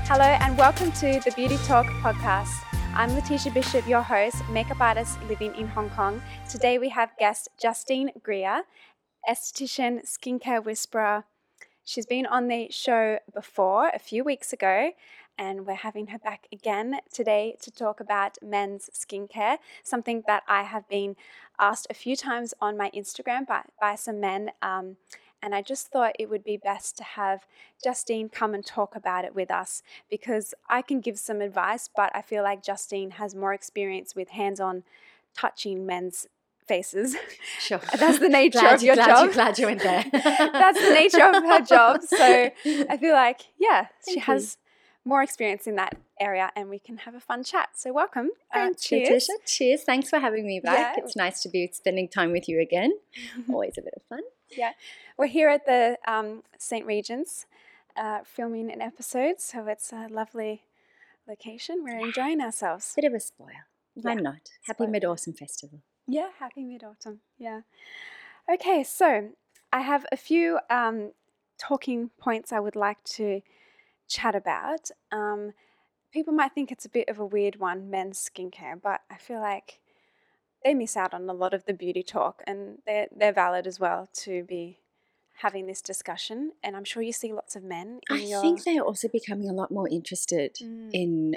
Hello and welcome to the Beauty Talk podcast. I'm Letitia Bishop, your host, makeup artist living in Hong Kong. Today we have guest Justine Greer, esthetician, skincare whisperer. She's been on the show before a few weeks ago, and we're having her back again today to talk about men's skincare, something that I have been asked a few times on my Instagram by some men. And I just thought it would be best to have Justine come and talk about it with us, because I can give some advice, but I feel like Justine has more experience with hands-on touching men's faces. Sure. That's the nature of your job. Glad you went there. That's the nature of her job. So I feel like, she has more experience in that area and we can have a fun chat. So welcome. Thanks, cheers. Letitia. Cheers. Thanks for having me back. Yeah. It's nice to be spending time with you again. Always a bit of fun. Yeah. We're here at the St. Regis filming an episode. So it's a lovely location. We're enjoying ourselves. Bit of a spoil. Why Yeah. not? Happy Mid-Autumn Festival. Yeah, happy Mid-Autumn. Yeah. Okay, so I have a few talking points I would like to chat about. People might think it's a bit of a weird one, men's skincare, but I feel like they miss out on a lot of the beauty talk, and they're valid as well to be having this discussion. And I'm sure you see lots of men in I think they're also becoming a lot more interested in,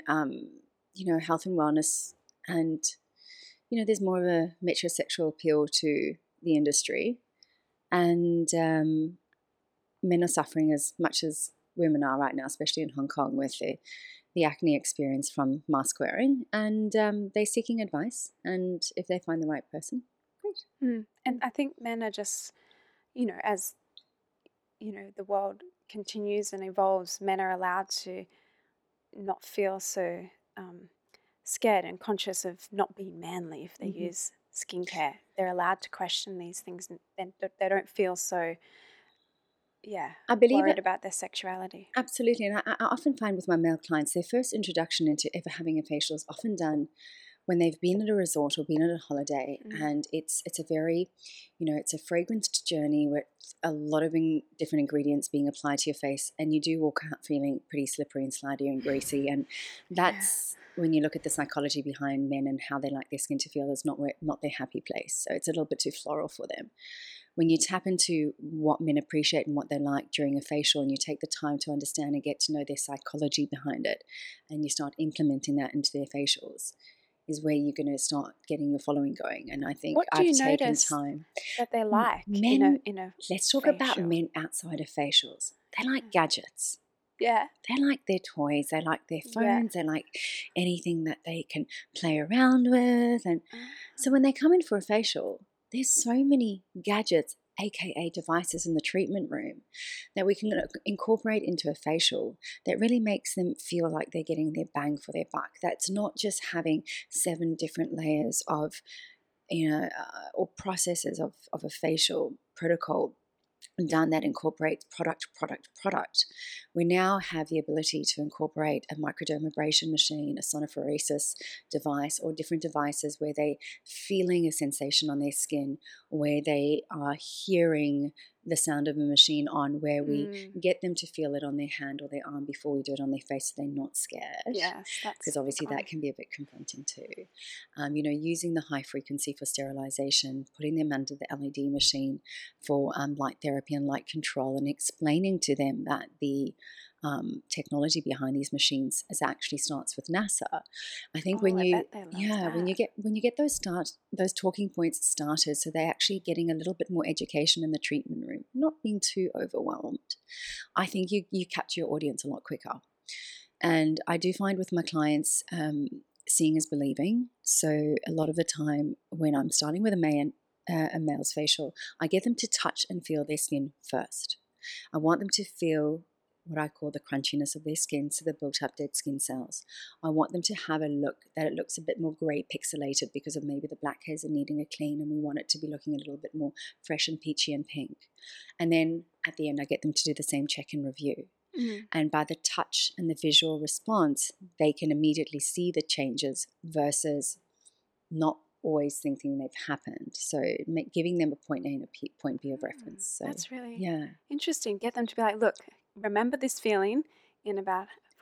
health and wellness, and there's more of a metrosexual appeal to the industry, and men are suffering as much as women are right now, especially in Hong Kong with the acne experience from mask wearing, and they're seeking advice, and if they find the right person, great. And I think men are just, as the world continues and evolves, men are allowed to not feel so scared and conscious of not being manly if they use skincare. They're allowed to question these things, and they don't feel so I believe worried about their sexuality. Absolutely. And I often find with my male clients, their first introduction into ever having a facial is often done when they've been at a resort or been at a holiday, and it's a very, it's a fragranced journey with a lot of different ingredients being applied to your face, and you do walk out feeling pretty slippery and slidey and greasy, and that's when you look at the psychology behind men and how they like their skin to feel is not their happy place. So it's a little bit too floral for them. When you tap into what men appreciate and what they like during a facial, and you take the time to understand and get to know their psychology behind it, and you start implementing that into their facials, is where you're going to start getting your following going. And I think I've taken time that they like men. in a let's talk facial. about men outside of facials. They like gadgets. Yeah. They like their toys. They like their phones. They like anything that they can play around with. And so when they come in for a facial, there's so many gadgets, aka devices in the treatment room, that we can incorporate into a facial that really makes them feel like they're getting their bang for their buck. That's not just having 7 different layers of, or processes of a facial protocol done that incorporates product. We now have the ability to incorporate a microdermabrasion machine, a sonophoresis device, or different devices where they're feeling a sensation on their skin, where they are hearing the sound of a machine on, where we get them to feel it on their hand or their arm before we do it on their face so they're not scared. Yes, because obviously that can be a bit confronting too. Using the high frequency for sterilization, putting them under the LED machine for light therapy and light control, and explaining to them that the technology behind these machines actually starts with NASA. I think when you get those talking points started, so they're actually getting a little bit more education in the treatment room, not being too overwhelmed, I think you capture your audience a lot quicker. And I do find with my clients, seeing is believing. So a lot of the time when I'm starting with a male's facial, I get them to touch and feel their skin first. I want them to feel what I call the crunchiness of their skin, so the built up dead skin cells. I want them to have a look that it looks a bit more grey pixelated because of maybe the black hairs are needing a clean, and we want it to be looking a little bit more fresh and peachy and pink. And then at the end I get them to do the same check and review. And by the touch and the visual response, they can immediately see the changes versus not always thinking they've happened. So giving them a point A and a point B of reference. So that's really interesting. Get them to be like, look, remember this feeling in about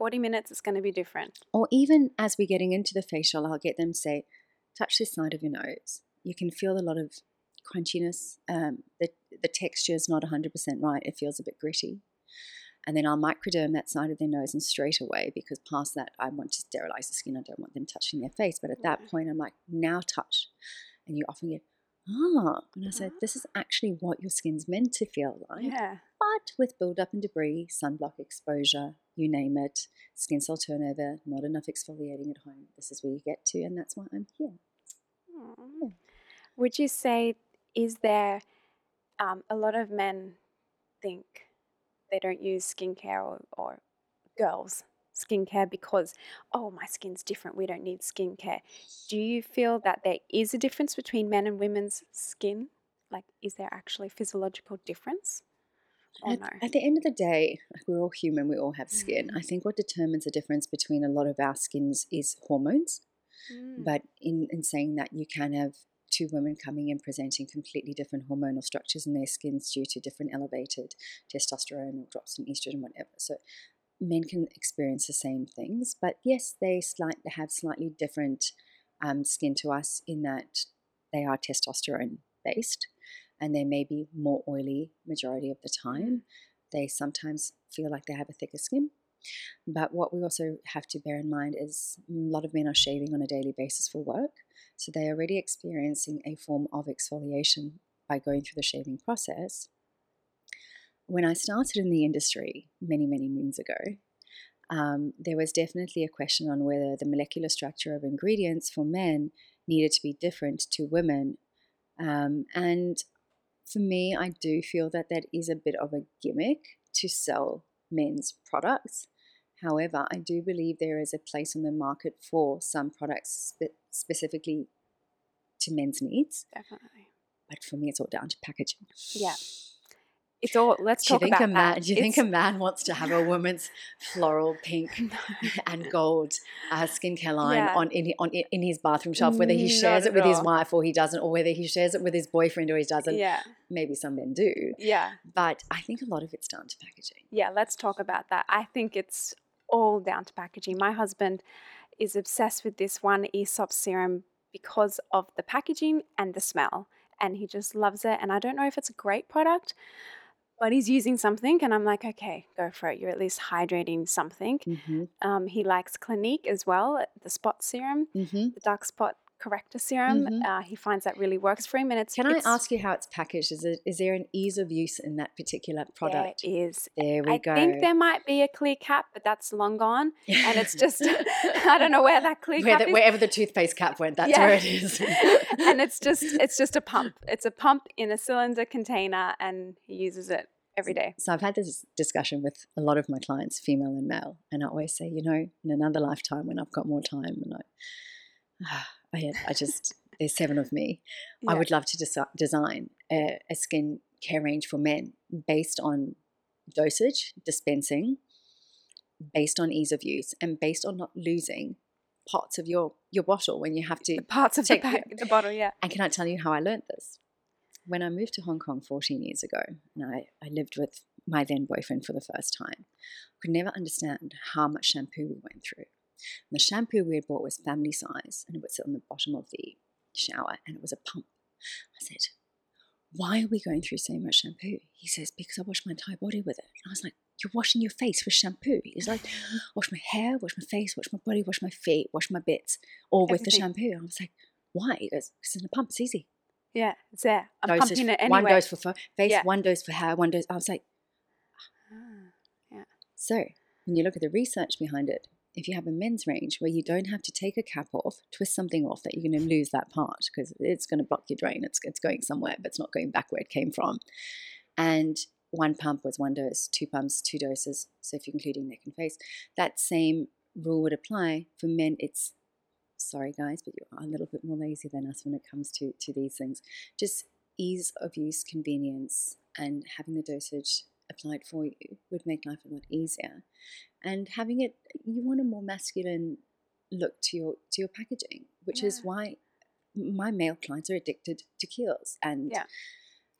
40 minutes is going to be different. Or even as we're getting into the facial, I'll get them say, touch this side of your nose. You can feel a lot of crunchiness. The texture is not 100% right. It feels a bit gritty. And then I'll microderm that side of their nose, and straight away, because past that, I want to sterilize the skin. I don't want them touching their face. But at that point, I'm like, now touch. And you often get, and I said, this is actually what your skin's meant to feel like. Yeah. But with buildup and debris, sunblock exposure, you name it, skin cell turnover, not enough exfoliating at home, this is where you get to, and that's why I'm here. Yeah. Would you say, is there a lot of men think they don't use skincare or girls skincare because, my skin's different, we don't need skincare. Do you feel that there is a difference between men and women's skin? Like, is there actually a physiological difference? Or no? At the end of the day, we're all human, we all have skin. I think what determines the difference between a lot of our skins is hormones. But in saying that, you can have two women coming in presenting completely different hormonal structures in their skins due to different elevated testosterone or drops in estrogen, whatever. So men can experience the same things, but yes, they have slightly different skin to us in that they are testosterone based, and they may be more oily majority of the time. They sometimes feel like they have a thicker skin. But what we also have to bear in mind is a lot of men are shaving on a daily basis for work. So they're already experiencing a form of exfoliation by going through the shaving process. When I started in the industry many, many moons ago, there was definitely a question on whether the molecular structure of ingredients for men needed to be different to women. And for me, I do feel that that is a bit of a gimmick to sell men's products. However, I do believe there is a place on the market for some products specifically to men's needs. Definitely. But for me, it's all down to packaging. Yeah. It's all, let's talk about that. Do you think a man wants to have a woman's floral pink and gold skincare line in his bathroom shelf, whether he shares it with his wife or he doesn't, or whether he shares it with his boyfriend or he doesn't? Yeah. Maybe some men do. Yeah. But I think a lot of it's down to packaging. Yeah, let's talk about that. I think it's all down to packaging. My husband is obsessed with this one Aesop serum because of the packaging and the smell, and he just loves it. And I don't know if it's a great product, but he's using something, and I'm like, okay, go for it. You're at least hydrating something. Mm-hmm. He likes Clinique as well, the spot serum, the dark spot corrector serum. He finds that really works for him. And Can I ask you how it's packaged? Is there an ease of use in that particular product? There is. There we go. I think there might be a clear cap, but that's long gone. And it's just, I don't know where that clear cap is. Wherever the toothpaste cap went, that's where it is. And it's just a pump. It's a pump in a cylinder container, and he uses it every day. So I've had this discussion with a lot of my clients, female and male, and I always say, in another lifetime when I've got more time, and I just, there's 7 of me. Yeah. I would love to design a skin care range for men based on dosage, dispensing, based on ease of use, and based on not losing parts of your bottle when you have to. The parts of the bottle, yeah. And can I tell you how I learned this? When I moved to Hong Kong 14 years ago, and I lived with my then boyfriend for the first time, I could never understand how much shampoo we went through. And the shampoo we had bought was family size, and it would sit on the bottom of the shower, and it was a pump. I said, why are we going through so much shampoo? He says, because I wash my entire body with it. And I was like, you're washing your face with shampoo? He's like, wash my hair, wash my face, wash my body, wash my feet, wash my bits, all with the shampoo. I was like, why? He goes, because in a pump, it's easy. Yeah, it's there. I'm pumping it anyway. One dose for face, one dose for hair, one dose. I was like, yeah. So when you look at the research behind it, if you have a men's range where you don't have to take a cap off, twist something off, that you're going to lose that part because it's going to block your drain. It's going somewhere, but it's not going back where it came from. And one pump was 1 dose, 2 pumps, 2 doses. So if you're including neck and face, that same rule would apply for men. It's, sorry guys, but you're a little bit more lazy than us when it comes to these things. Just ease of use, convenience, and having the dosage applied for you would make life a lot easier. And having it, you want a more masculine look to your packaging, which is why my male clients are addicted to Kiehl's. And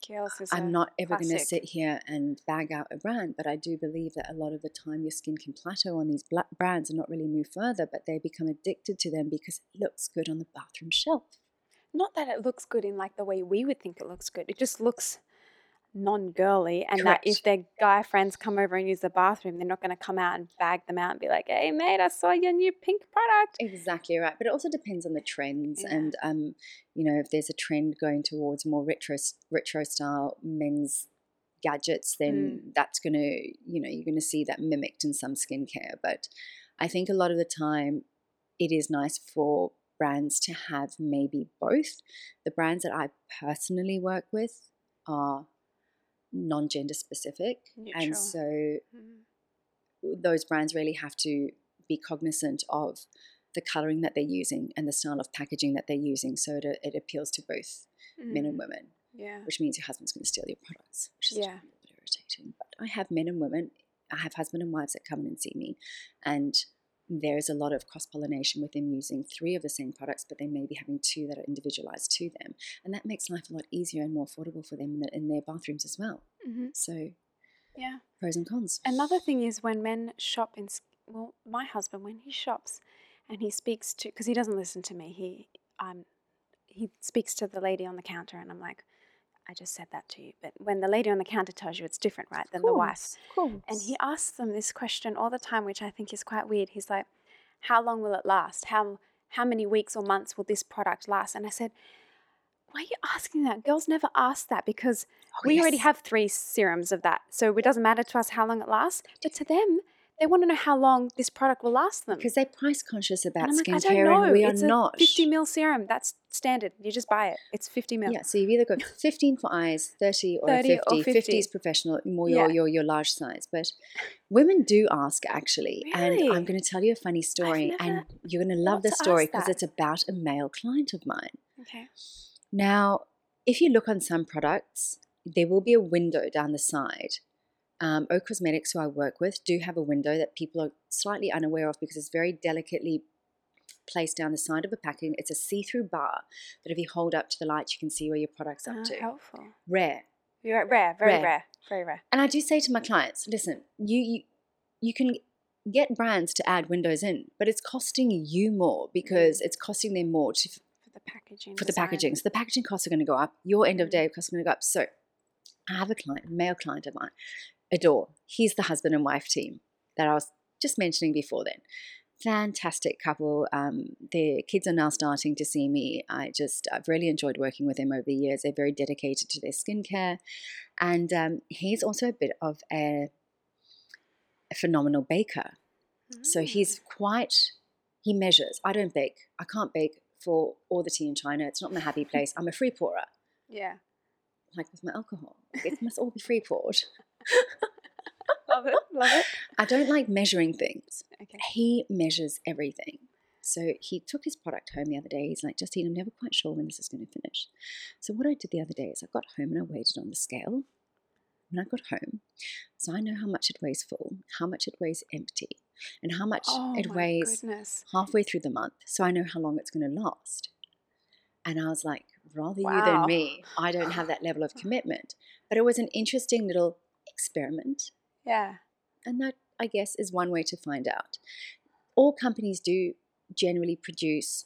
Kiehl's is I'm not ever going to classic. sit here and bag out a brand, but I do believe that a lot of the time your skin can plateau on these brands and not really move further, but they become addicted to them because it looks good on the bathroom shelf. Not that it looks good in like the way we would think it looks good. It just looks non-girly, and Correct. that if their guy friends come over and use the bathroom, they're not going to come out and bag them out and be like, hey mate, I saw your new pink product. Exactly right. But it also depends on the trends. Yeah. And, if there's a trend going towards more retro style men's gadgets, then that's going to, you're going to see that mimicked in some skincare. But I think a lot of the time it is nice for brands to have maybe both. The brands that I personally work with are non-gender specific. Neutral. And so those brands really have to be cognizant of the coloring that they're using and the style of packaging that they're using, so it appeals to both men and women. Yeah. Which means your husband's going to steal your products, which is a little bit irritating. But I have men and women, I have husband and wives that come in and see me, and there's a lot of cross-pollination with them using 3 of the same products, but they may be having 2 that are individualized to them, and that makes life a lot easier and more affordable for them in their bathrooms as well. So yeah, pros and cons. Another thing is when men shop my husband, when he shops and he speaks to, because he doesn't listen to me, he speaks to the lady on the counter, and I'm like, I just said that to you. But when the lady on the counter tells you, it's different, right, than the wife. Of course. And he asks them this question all the time, which I think is quite weird. He's like, how long will it last? How many weeks or months will this product last? And I said, why are you asking that? Girls never ask that because we already have 3 serums of that. So it doesn't matter to us how long it lasts. But to them, they want to know how long this product will last them. Because they're price conscious about and I'm skincare, like, I don't know. and we it's are not. It's a 50 ml serum. That's standard. You just buy it. It's 50 ml. Yeah, so you've either got 15 for eyes, 30 or 30 50. or 50. 50 is professional, more your large size. But women do ask, actually. Really? And I'm going to tell you a funny story. And you're going to love the story because it's about a male client of mine. Okay. Now, if you look on some products, there will be a window down the side. O Cosmetics, who I work with, do have a window that people are slightly unaware of because it's very delicately placed down the side of the packaging. It's a see-through bar that if you hold up to the light, you can see where your product's up to. Helpful. Rare. You're rare, very rare, very rare. And I do say to my clients, listen, you can get brands to add windows in, but it's costing you more because it's costing them more for the packaging. For the packaging. So the packaging costs are going to go up. Your end of day costs are going to go up. So I have a male client of mine, Adore. He's the husband and wife team that I was just mentioning before then. Fantastic couple. Their kids are now starting to see me. I've really enjoyed working with them over the years. They're very dedicated to their skincare. And he's also a bit of a phenomenal baker. So he measures. I don't bake. I can't bake for all the tea in China. It's not my happy place. I'm a free pourer. Yeah. Like with my alcohol. It must all be free poured. Love it. I don't like measuring things. Okay. He measures everything. So he took his product home the other day. He's like, Justine, I'm never quite sure when this is going to finish. So what I did the other day is I got home and I weighed it on the scale. When I got home, so I know how much it weighs full, how much it weighs empty, and how much it weighs halfway through the month. So I know how long it's going to last. And I was like, rather you than me, I don't have that level of commitment. But it was an interesting little experiment. Yeah. And that, I guess, is one way to find out. All companies do generally produce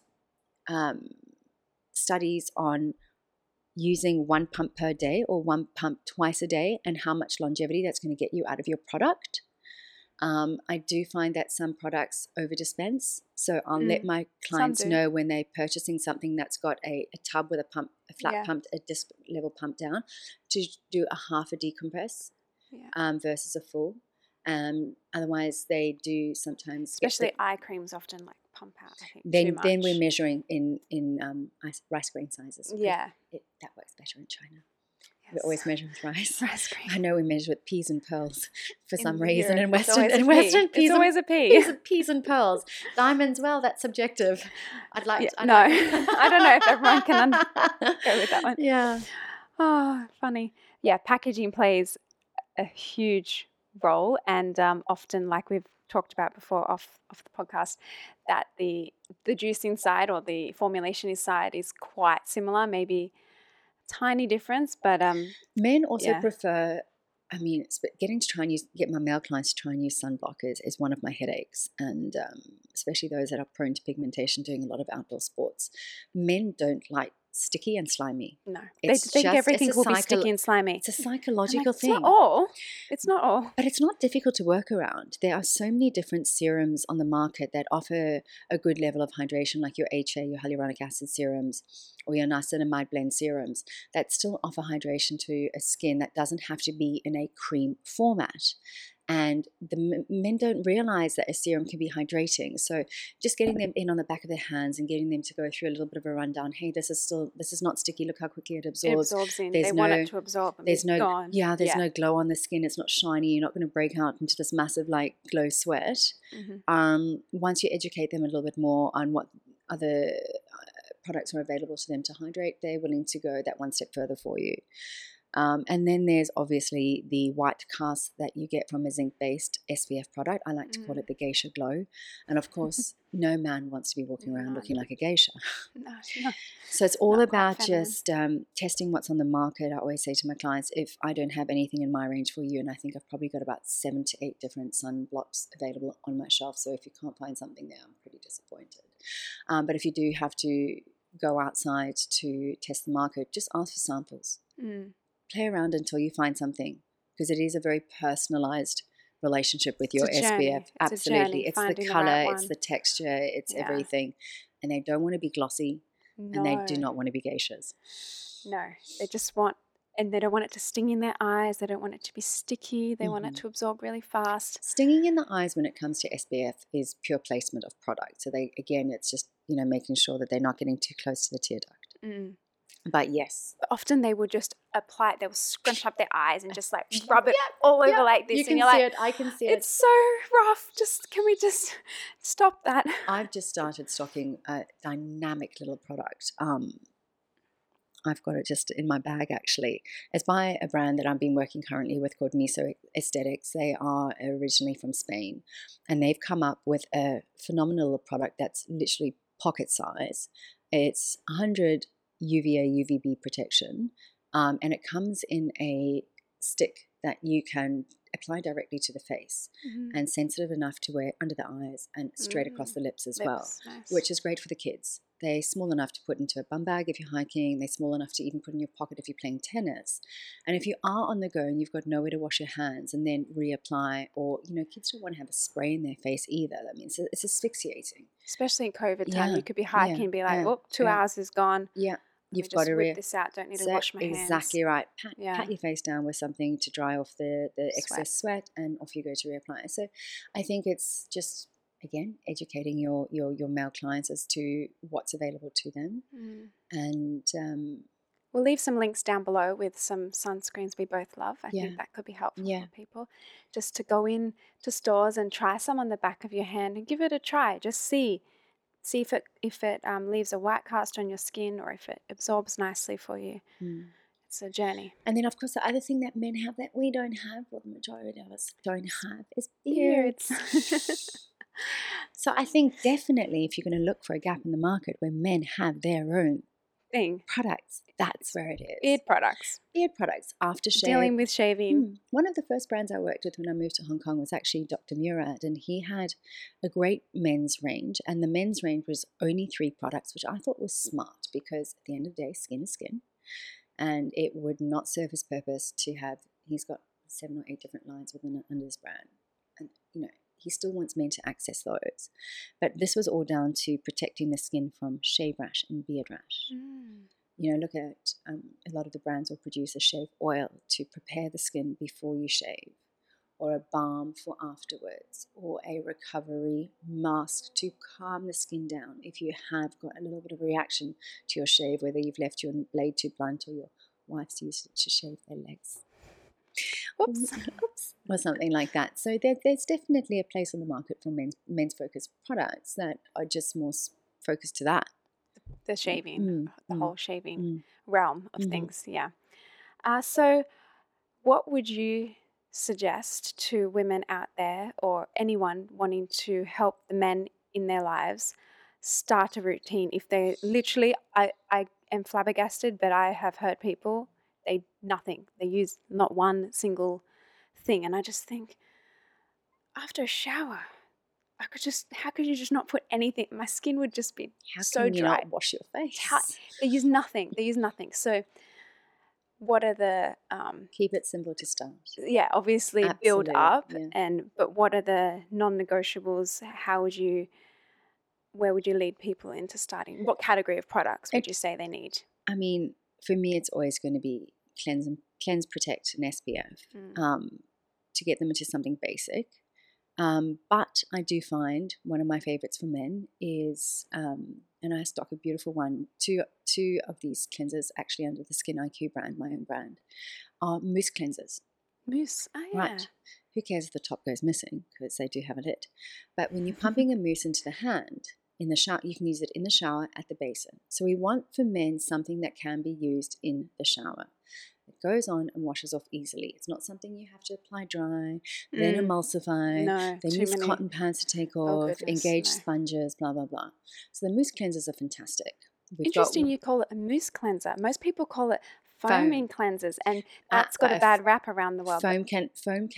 studies on using 1 pump per day or 1 pump twice a day and how much longevity that's going to get you out of your product. I do find that some products over-dispense. So I'll let my clients know when they're purchasing something that's got a tub with a flat pump, a disc level pump down, to do a half a decompress versus a full. Otherwise, they do sometimes. Especially eye creams often like pump out, I think, then, too much. Then we're measuring in rice grain sizes. Yeah. That works better in China. Yes. We always measure with rice. Rice cream. I know we measure with peas and pearls for some reason. Europe, In Western peas. It's always a pea. Peas and pearls. Diamonds, well, that's subjective. I don't know if everyone can go with that one. Yeah. Oh, funny. Yeah, packaging plays a huge role, and often, like we've talked about before off the podcast, that the juicing side or the formulation side is quite similar, maybe tiny difference, but Men also yeah. prefer, getting to try and get my male clients to try and use sunblockers is one of my headaches. And especially those that are prone to pigmentation doing a lot of outdoor sports. Men don't like sticky and slimy. No, they think everything will be sticky and slimy. It's a psychological it's thing. Not all. It's not all. But it's not difficult to work around. There are so many different serums on the market that offer a good level of hydration, like your HA, your hyaluronic acid serums, or your niacinamide blend serums, that still offer hydration to a skin that doesn't have to be in a cream format. And the men don't realize that a serum can be hydrating. So just getting them in on the back of their hands and getting them to go through a little bit of a rundown. Hey, this is not sticky. Look how quickly it absorbs. It absorbs in. They want it to absorb. And there's no gone. There's no glow on the skin. It's not shiny. You're not going to break out into this massive like glow sweat. Once you educate them a little bit more on what other products are available to them to hydrate, they're willing to go that one step further for you. And then there's obviously the white cast that you get from a zinc-based SPF product. I like to call it the Geisha Glow. And of course, no man wants to be walking around looking like a geisha. No. So it's all about just testing what's on the market. I always say to my clients, if I don't have anything in my range for you, and I think I've probably got about 7 to 8 different sunblocks available on my shelf. So if you can't find something there, I'm pretty disappointed. But if you do have to go outside to test the market, just ask for samples. Play around until you find something, because it is a very personalized relationship with your SPF. Absolutely. It's the color, it's the texture, it's everything. And they don't want to be glossy and they do not want to be geishas. No, they just want, and they don't want it to sting in their eyes. They don't want it to be sticky. They want it to absorb really fast. Stinging in the eyes when it comes to SPF is pure placement of product. So it's just, making sure that they're not getting too close to the tear duct. But yes. Often they will just apply it, they will scrunch up their eyes and just like rub it all over like this. You can see it, I can see it. It's so rough. Can we just stop that? I've just started stocking a dynamic little product. I've got it just in my bag actually. It's by a brand that I've been working currently with called Miso Aesthetics. They are originally from Spain and they've come up with a phenomenal product that's literally pocket size. It's 100 UVA, UVB protection, and it comes in a stick that you can apply directly to the face and sensitive enough to wear under the eyes and straight across the lips as well, nice. Which is great for the kids. They're small enough to put into a bum bag if you're hiking. They're small enough to even put in your pocket if you're playing tennis. And if you are on the go and you've got nowhere to wash your hands and then reapply, or, kids don't want to have a spray in their face either. I mean, it's asphyxiating. Especially in COVID time, you could be hiking and be like, 2 hours is gone. Yeah. You've got to whip this out. Don't need to wash my hands. Exactly right. Pat your face down with something to dry off the excess sweat, and off you go to reapply. So, I think it's just again educating your male clients as to what's available to them, and we'll leave some links down below with some sunscreens we both love. I think that could be helpful for people, just to go in to stores and try some on the back of your hand and give it a try. Just see if it leaves a white cast on your skin or if it absorbs nicely for you. It's a journey. And then, of course, the other thing that men have that we don't have, or the majority of us don't have, is beards. So I think definitely if you're going to look for a gap in the market where men have their own products, that's where it is. Beard products, aftershave. Dealing with shaving. One of the first brands I worked with when I moved to Hong Kong was actually Dr. Murad, and he had a great men's range, and the men's range was only 3 products, which I thought was smart, because at the end of the day, skin is skin, and it would not serve his purpose to have, he's got 7 or 8 different lines under his brand, and he still wants men to access those. But this was all down to protecting the skin from shave rash and beard rash. Look at a lot of the brands will produce a shave oil to prepare the skin before you shave, or a balm for afterwards, or a recovery mask to calm the skin down if you have got a little bit of a reaction to your shave, whether you've left your blade too blunt or your wife's used it to shave their legs. Oops. Or something like that. So there's definitely a place on the market for men's focused products that are just more focused to that. The shaving, the whole shaving realm of things, So what would you suggest to women out there, or anyone wanting to help the men in their lives start a routine? If they literally, I am flabbergasted, but I have heard people, they use not one single thing. And I just think, after a shower, how could you just not put anything? My skin would just be How so can you dry. not wash your face? They use nothing. So what are the Keep it simple to start. yeah, obviously build up, yeah. but what are the non-negotiables? Where would you lead people into starting? What category of products would you say they need? I mean, for me, it's always going to be cleanse, protect, and SPF to get them into something basic. But I do find one of my favorites for men is, and I stock a beautiful one, two of these cleansers actually under the Skin IQ brand, my own brand, are mousse cleansers. Mousse, oh yeah. Right. Who cares if the top goes missing, because they do have a lid. But when you're pumping a mousse into the hand, in the shower, you can use it in the shower at the basin. So we want for men something that can be used in the shower. It goes on and washes off easily. It's not something you have to apply dry, then emulsify, then use cotton pads to take off, engage sponges, blah, blah, blah. So the mousse cleansers are fantastic. Interesting you call it a mousse cleanser. Most people call it foaming cleansers, and that's got a bad rap around the world. Foam can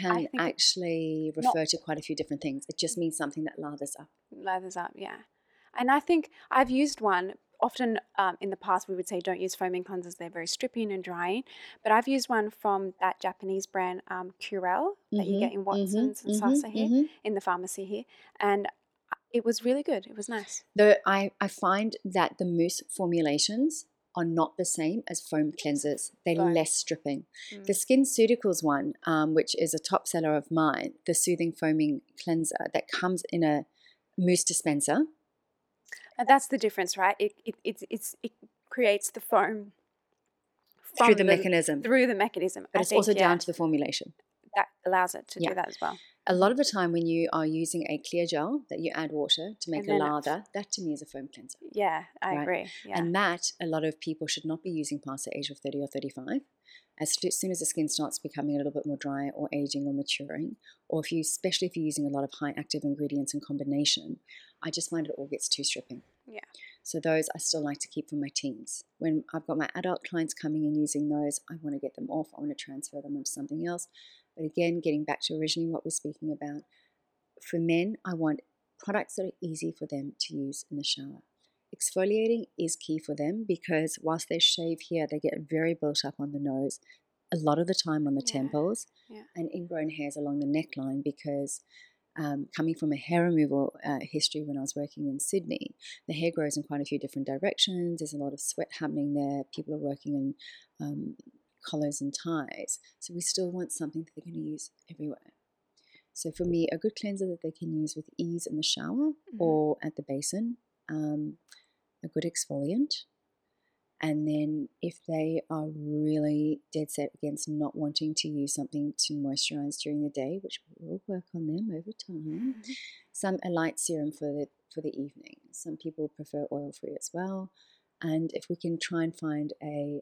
actually refer to quite a few different things. It just means something that lathers up. Lathers up, yeah. And I think I've used one. Often in the past we would say don't use foaming cleansers, they're very stripping and drying. But I've used one from that Japanese brand Curel that you get in Watson's and Sasa here, in the pharmacy here. And it was really good. It was nice. I find that the mousse formulations are not the same as foam cleansers. They're less stripping. The SkinCeuticals one, which is a top seller of mine, the Soothing Foaming Cleanser that comes in a mousse dispenser. And that's the difference, right? It creates the foam through the mechanism. But it's also down to the formulation. That allows it to do that as well. A lot of the time when you are using a clear gel that you add water to make a lather, that to me is a foam cleanser. Yeah, I agree. Yeah. And that a lot of people should not be using past the age of 30 or 35. As soon as the skin starts becoming a little bit more dry or aging or maturing, or especially if you're using a lot of high active ingredients in combination, I just find it all gets too stripping. Yeah. So those I still like to keep for my teens. When I've got my adult clients coming in using those, I want to get them off. I want to transfer them onto something else. But again, getting back to originally what we're speaking about, for men, I want products that are easy for them to use in the shower. Exfoliating is key for them because whilst they shave here, they get very built up on the nose, a lot of the time on the temples, and ingrown hairs along the neckline because coming from a hair removal history when I was working in Sydney, the hair grows in quite a few different directions. There's a lot of sweat happening there. People are working in collars and ties. So we still want something that they're going to use everywhere. So for me, a good cleanser that they can use with ease in the shower or at the basin, a good exfoliant. And then if they are really dead set against not wanting to use something to moisturize during the day, which we will work on them over time, a light serum for the evening. Some people prefer oil-free as well. And if we can try and find a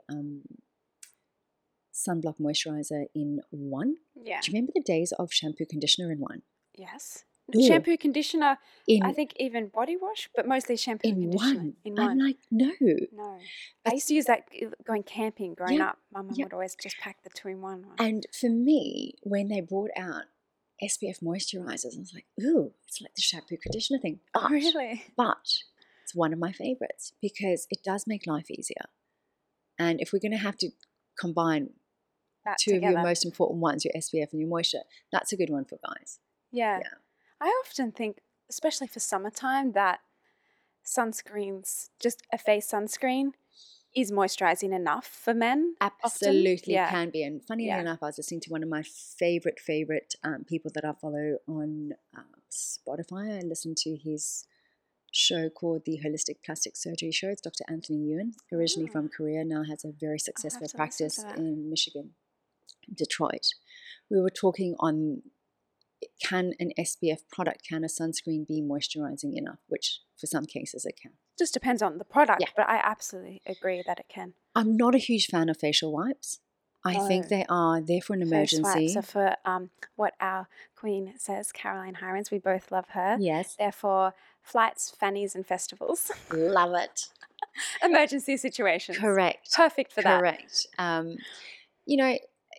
sunblock moisturizer in one. Yeah. Do you remember the days of shampoo conditioner in one? Yes. Shampoo, conditioner, I think even body wash, but mostly shampoo and conditioner. In one. I'm like, no. I used to use that going camping growing up. My mum would always just pack the 2-in-1 one. And for me, when they brought out SPF moisturizers, I was like, ooh, it's like the shampoo conditioner thing. But, really? But it's one of my favorites because it does make life easier. And if we're going to have to combine two of your most important ones, your SPF and your moisture, that's a good one for guys. Yeah. I often think, especially for summertime, that sunscreens, just a face sunscreen, is moisturizing enough for men. Absolutely can be. And funny enough, I was listening to one of my favorite people that I follow on Spotify. I listened to his show called the Holistic Plastic Surgery Show. It's Dr. Anthony Yuen, originally from Korea, now has a very successful practice in Michigan, Detroit. We were talking on, can an SPF product, can a sunscreen be moisturizing enough, which for some cases it can. Just depends on the product, but I absolutely agree that it can. I'm not a huge fan of facial wipes. I think they are there for an emergency. So for what our queen says, Caroline Hirons, we both love her. Yes. They're for flights, fannies and festivals. Love it. Emergency situations. Correct. Perfect for that. Correct. You know,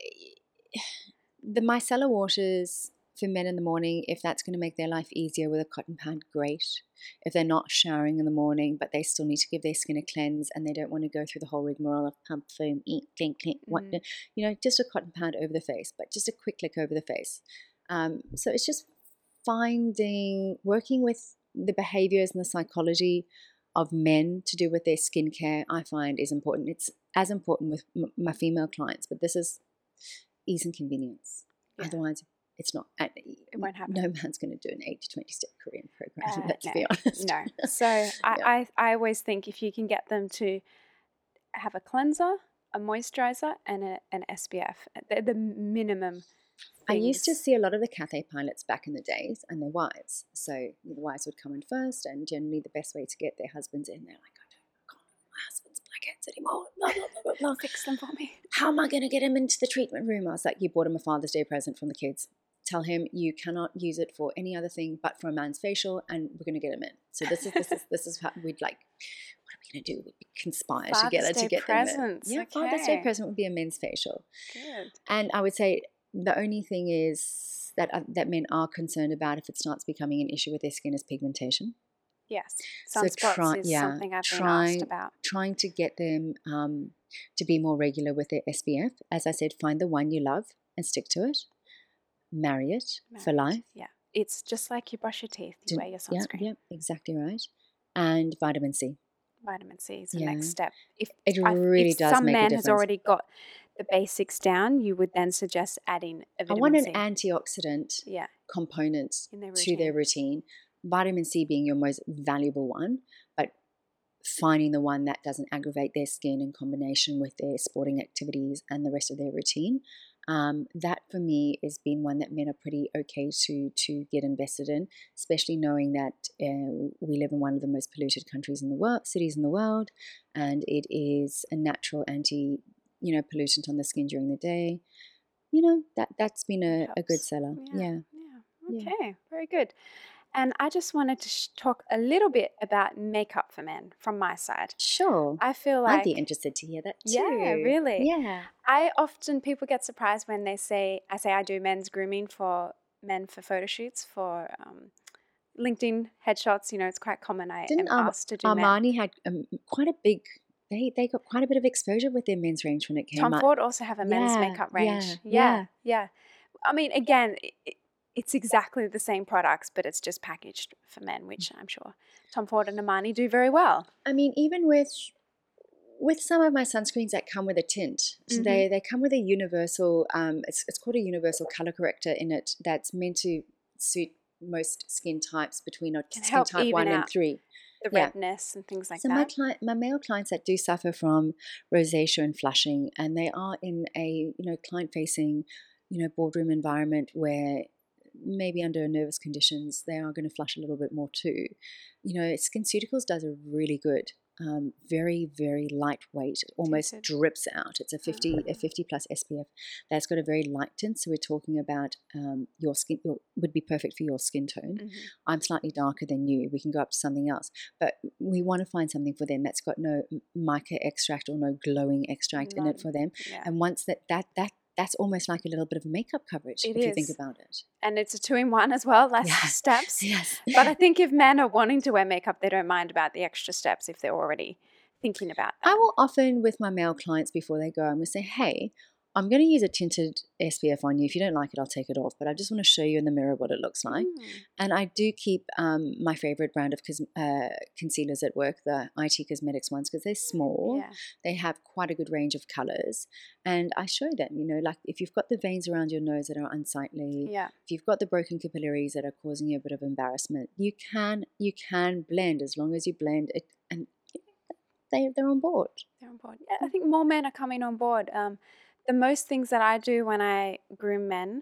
the micellar waters for men in the morning, if that's going to make their life easier with a cotton pad, great. If they're not showering in the morning, but they still need to give their skin a cleanse and they don't want to go through the whole rigmarole of pump, foam, eat, clean, just a cotton pad over the face, but just a quick lick over the face. So it's just working with the behaviors and the psychology of men to do with their skincare, I find is important. It's as important with my female clients, but this is ease and convenience. Yeah. Otherwise, it's not. It won't happen. No man's going to do an 8 to 20 step Korean program. Let's be honest. No. So I always think if you can get them to have a cleanser, a moisturizer, and an SPF, they're the minimum. I used to see a lot of the Cathay pilots back in the days, and their wives. So the wives would come in first, and generally the best way to get their husbands in, they're like, I can't have my husband's blackheads anymore. Blah, blah, blah, blah, blah. Fix them for me. How am I going to get him into the treatment room? I was like, you bought him a Father's Day present from the kids. Tell him you cannot use it for any other thing but for a man's facial, and we're going to get him in. So this is how we'd like. What are we going to do? We'd conspire together to get them in. Yeah, okay. Father's Day present would be a men's facial. Good. And I would say the only thing is that men are concerned about if it starts becoming an issue with their skin is pigmentation. Yes, sunspots is something I've been asked about. Trying to get them to be more regular with their SPF. As I said, find the one you love and stick to it. Marry it for life. Yeah, it's just like you brush your teeth, you wear your sunscreen. Yeah, exactly right. And vitamin C. Vitamin C is the next step. If some man has already got the basics down, you would then suggest adding a vitamin C. I want an antioxidant component to their routine. Vitamin C being your most valuable one, but finding the one that doesn't aggravate their skin in combination with their sporting activities and the rest of their routine. That for me has been one that men are pretty okay to get invested in, especially knowing that we live in one of the most polluted cities in the world, and it is a natural pollutant on the skin during the day. That's been a good seller. Yeah. Okay, very good. And I just wanted to talk a little bit about makeup for men from my side. Sure. I feel like I'd be interested to hear that too. Yeah, really. Yeah. People get surprised when I say I do men's grooming for men for photo shoots for LinkedIn headshots. It's quite common. I am asked to do Armani had quite a big. They got quite a bit of exposure with their men's range when it came out. Tom Ford also have a men's makeup range. Yeah. I mean, again, it's exactly the same products, but it's just packaged for men, which I'm sure Tom Ford and Armani do very well. I mean, even with some of my sunscreens that come with a tint, so they come with a universal. It's called a universal color corrector in it that's meant to suit most skin types between skin type 1 and 3. The redness and things like that. So my male clients that do suffer from rosacea and flushing, and they are in a client-facing boardroom environment where maybe under nervous conditions they are going to flush a little bit more too. SkinCeuticals does a really good, very, very lightweight, almost drips out. It's a 50 plus SPF that's got a very light tint. So we're talking about your skin would be perfect for your skin tone. Mm-hmm. I'm slightly darker than you. We can go up to something else, but we want to find something for them that's got no mica extract or no glowing extract in it for them. Yeah. And once that's almost like a little bit of makeup coverage if you think about it. And it's a 2-in-1 as well, less steps. Yes. But I think if men are wanting to wear makeup, they don't mind about the extra steps if they're already thinking about that. I will often, with my male clients before they go, I'm going to say, hey, I'm going to use a tinted SPF on you. If you don't like it, I'll take it off. But I just want to show you in the mirror what it looks like. And I do keep my favorite brand of concealers at work, the IT Cosmetics ones, because they're small. Yeah. They have quite a good range of colors. And I show them, like if you've got the veins around your nose that are unsightly, if you've got the broken capillaries that are causing you a bit of embarrassment, you can blend as long as you blend it. And they're on board. They're on board. Yeah, I think more men are coming on board. The most things that I do when I groom men,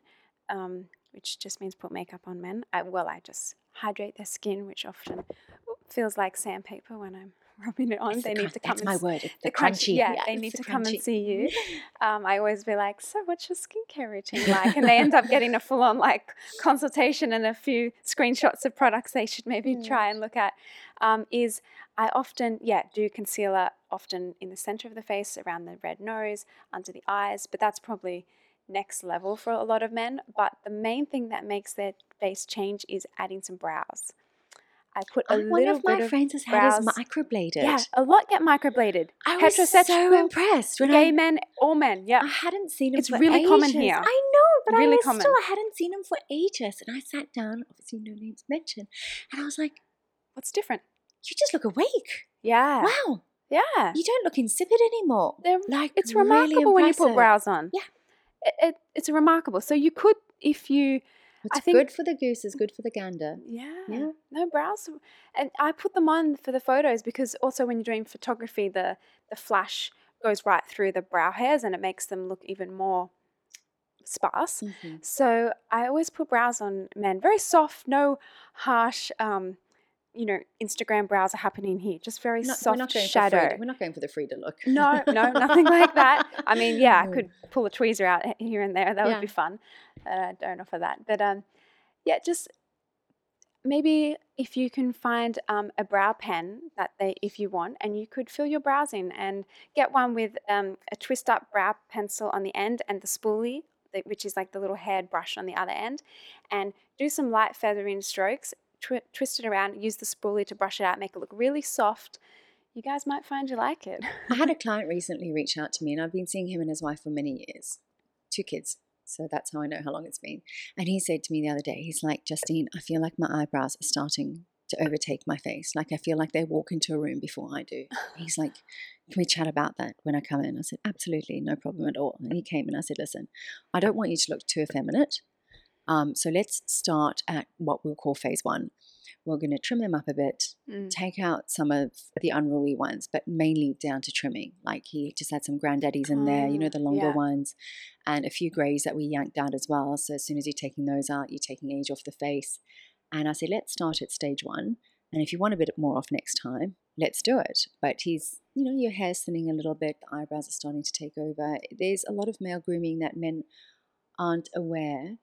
which just means put makeup on men, I just hydrate their skin, which often feels like sandpaper when I'm rubbing it on, It's they need to come that's my word. It's the crunch, crunchy. yeah, they it's need the to come and crunchy. see you. I always be like, so what's your skincare routine like? And they end up getting a full-on like consultation and a few screenshots of products they should maybe try and look at. Is I often, do concealer often in the center of the face, around the red nose, under the eyes, but that's probably next level for a lot of men. But the main thing that makes their face change is adding some brows. I put a One little of my bit of friends has had brows. his microbladed. Yeah, a lot get microbladed. I was so impressed when gay men, all men. Yeah, I hadn't seen him it's for really ages. common here. I know, but Really I was common. still, I hadn't seen him for ages. And I sat down, obviously no names mentioned, and I was like, What's different? you just look awake. Yeah. Wow. Yeah. You don't look insipid anymore. It's really remarkable when you put impressive. brows on. Yeah. It's remarkable. So you could, if you... What's I think, good for the goose is good for the gander. Yeah. No, brows. And I put them on for the photos because also when you're doing photography, the flash goes right through the brow hairs and it makes them look even more sparse. Mm-hmm. So I always put brows on men. Very soft, no harsh, Instagram brows are happening here. Just very soft shadow. We're not going for the Frida look. No, nothing like that. I mean, I could pull a tweezer out here and there. That would be fun. I don't offer that. But just maybe if you can find a brow pen if you want, and you could fill your brows in and get one with a twist up brow pencil on the end and the spoolie, which is like the little haired brush on the other end, and do some light feathering strokes, twist it around, use the spoolie to brush it out, make it look really soft. You guys might find you like it. I had a client recently reach out to me, and I've been seeing him and his wife for many years, 2 kids. So that's how I know how long it's been. And he said to me the other day, he's like, Justine, I feel like my eyebrows are starting to overtake my face. Like I feel like they walk into a room before I do. He's like, can we chat about that when I come in? I said, absolutely, no problem at all. And he came and I said, listen, I don't want you to look too effeminate. So let's start at what we'll call phase 1. We're going to trim them up a bit, take out some of the unruly ones, but mainly down to trimming. Like he just had some granddaddies in there, the longer ones, and a few greys that we yanked out as well. So as soon as you're taking those out, you're taking age off the face. And I said, let's start at stage 1. And if you want a bit more off next time, let's do it. But he's, your hair's thinning a little bit, the eyebrows are starting to take over. There's a lot of male grooming that men aren't aware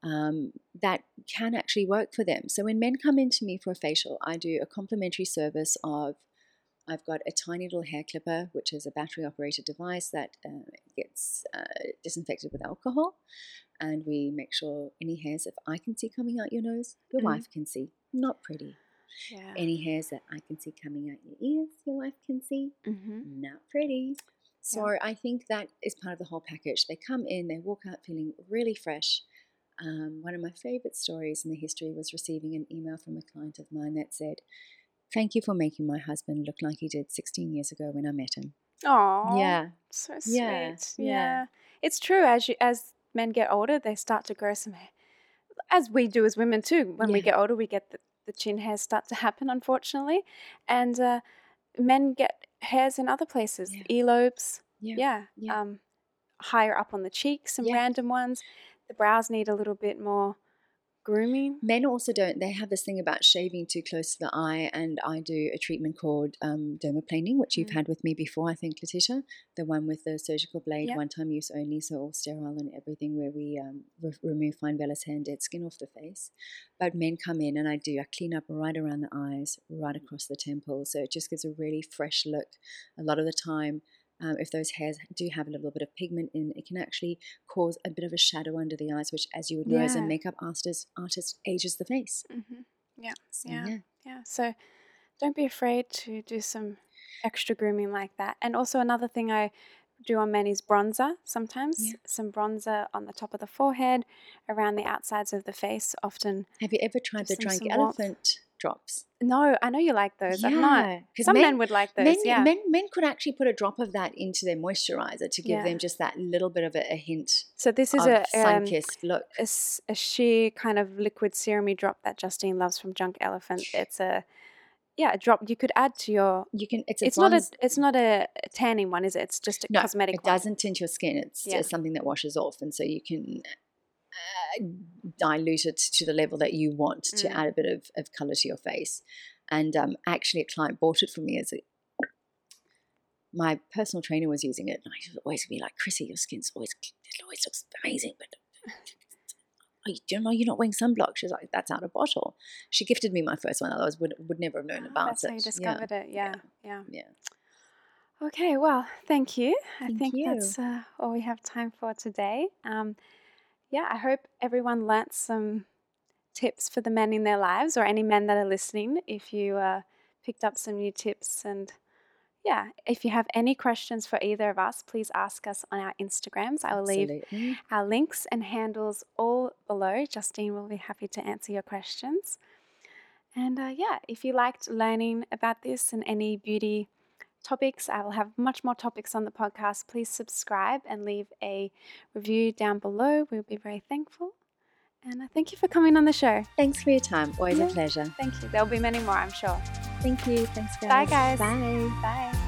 that can actually work for them. So when men come into me for a facial, I do a complimentary service of, I've got a tiny little hair clipper, which is a battery operated device that gets disinfected with alcohol. And we make sure any hairs that I can see coming out your nose, your wife can see. Not pretty. Yeah. Any hairs that I can see coming out your ears, your wife can see. Not pretty. So I think that is part of the whole package. They come in, they walk out feeling really fresh. One of my favorite stories in the history was receiving an email from a client of mine that said, thank you for making my husband look like he did 16 years ago when I met him. Oh, yeah. So sweet. Yeah. It's true. As men get older, they start to grow some hair. As we do as women too. When we get older, we get the chin hairs start to happen, unfortunately. And men get hairs in other places, earlobes. Higher up on the cheeks, some random ones. The brows need a little bit more grooming. Men also don't. They have this thing about shaving too close to the eye, and I do a treatment called dermaplaning, which you've had with me before, I think, Letitia. The one with the surgical blade, one-time use only, so all sterile and everything, where we remove fine vellus hair and dead skin off the face. But men come in and I clean up right around the eyes, right across the temples, so it just gives a really fresh look. A lot of the time, if those hairs do have a little bit of pigment in, it can actually cause a bit of a shadow under the eyes, which, as you would know, as a makeup artist ages the face. So don't be afraid to do some extra grooming like that. And also another thing I do on men is bronzer sometimes. Some bronzer on the top of the forehead, around the outsides of the face often. Have you ever tried the drunk elephant drops? No, I know you like those. I've not. Some men would like those. Men could actually put a drop of that into their moisturizer to give them just that little bit of a hint. So this is a sun-kissed look. A sheer kind of liquid serumy drop that Justine loves from Junk Elephant. It's a drop you could add to your. You can. It's not a tanning one, is it? It's just a cosmetic. It doesn't tint your skin. It's just something that washes off, and so you can dilute it to the level that you want to add a bit of color to your face. And actually a client bought it from me as my personal trainer was using it, and I would always be like, Chrissy, your skin's it always looks amazing, but do you know you're not wearing sunblock? She's like, that's out of bottle. She gifted me my first one, otherwise would never have known about That's it. how you discovered it. Yeah. Okay, well, thank you. I think that's all we have time for today. I hope everyone learnt some tips for the men in their lives, or any men that are listening, if you picked up some new tips. And if you have any questions for either of us, please ask us on our Instagrams. I will leave our links and handles all below. Justine will be happy to answer your questions. And if you liked learning about this and any beauty topics, I will have much more topics on the podcast. Please subscribe and leave a review down below. We'll be very thankful. And thank you for coming on the show. Thanks for your time. Always a pleasure. Thank you. There'll be many more, I'm sure. Thank you. Thanks, guys. Bye, guys. Bye. Bye.